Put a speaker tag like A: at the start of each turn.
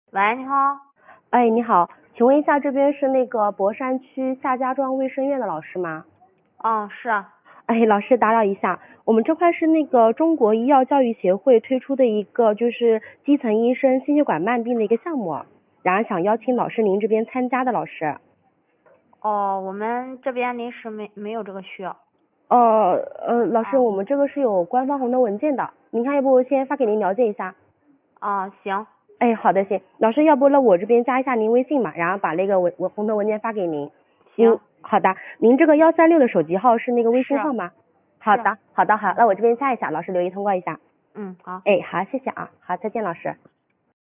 A: 喂，你好。
B: 哎，你好，请问一下，这边是那个博山区夏家庄卫生院的老师吗？
A: 哦，是啊。
B: 哎，老师打扰一下，我们这块是那个中国医药教育协会推出的一个就是基层医生心血管慢病的一个项目，然后想邀请老师您这边参加的老师。
A: 哦，我们这边临时没有这个需要。
B: 老师，
A: 啊
B: 我们这个是有官方红的文件的，您看要不先发给您了解一下？
A: 啊，行。
B: 哎，好的，行，老师，要不那我这边加一下您微信嘛，然后把那个红头文件发给您。
A: 行。
B: 好的，您这个136的手机号是那个微信
A: 是
B: 号吗？好
A: 是。
B: 的，好的，好，那我这边加一下，老师留意通过一下。
A: 嗯，好。
B: 哎，好，谢谢啊，好，再见，老师。